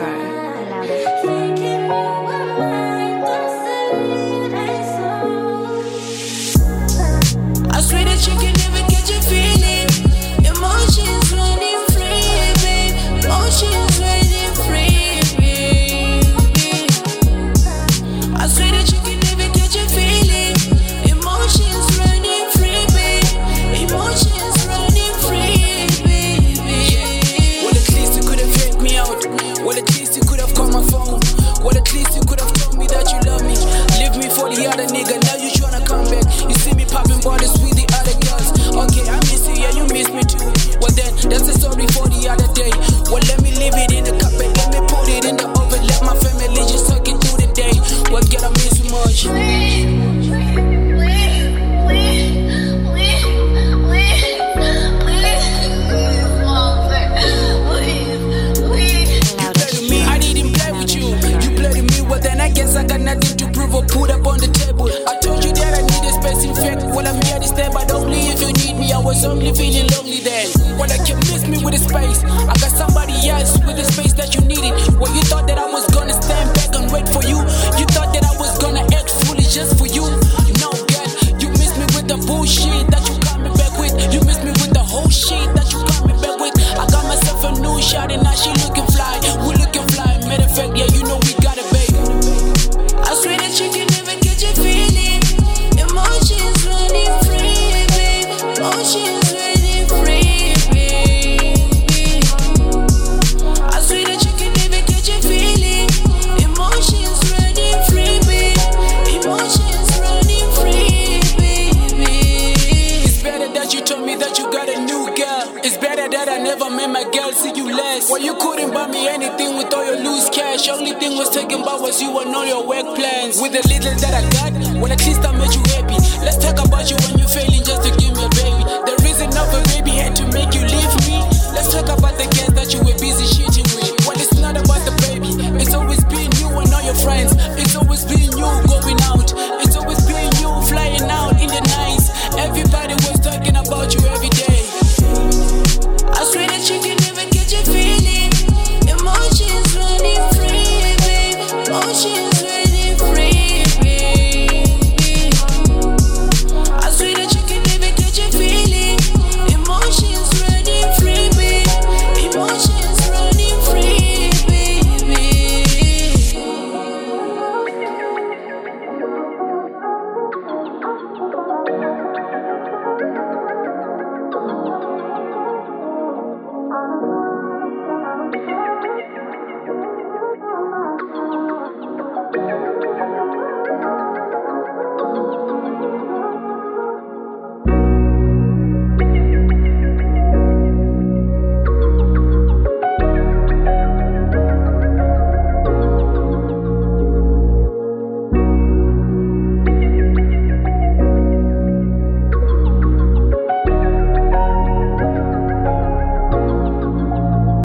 I swear that you can never catch a feeling. Emotions running free, babe. Emotions running free, babe. I swear that you can never catch a feeling. Emotions running free, babe. Emotions running free, baby. Well, at least you could have faked me out. Well, at least you could have called my phone. Well, at least you could have told me that you love me. Leave me for the other nigga. Now you tryna come back. You see me popping bottles with the other girls. Okay, I miss you, yeah, you miss me too. Well then, that's a story for the other day. Well, let me leave it in the cup and let me put it in the oven. Let my family just suck it through the day. Well, girl, I miss you much. I guess I got nothing to prove or put up on the table. I told you that I needed space, in fact. Well, I'm here to stay, but only if you need me. I was only feeling lonely then. Well, like you miss me with the space. I got somebody else with the space that you needed. Well, you thought that I was gonna stand back and wait for you. You thought that I was gonna act foolish just for you. No, girl, you miss me with the bullshit that you coming back with. You miss me with the whole shit that you coming back with. I got myself a new shot and now she looking fly. We looking fly. Matter of fact, yeah, you know we got it, babe. I swear that you can never catch a feeling. Emotions running free, babe. Emotions running free, baby. I swear that you can never catch a feeling. Emotions running free, babe. Emotions running free, baby. It's better that you told me that you got a new girl. It's better that I never met my girl, see you less. Well, you couldn't buy me anything with all your loose cash. Only thing was taken by was you and all your work plans. With the little that I got, well, at least I made you happy. Let's talk about you when you're failing just to give me a baby. The reason of a baby had to make you leave me. Let's talk about the girls that you were busy shit.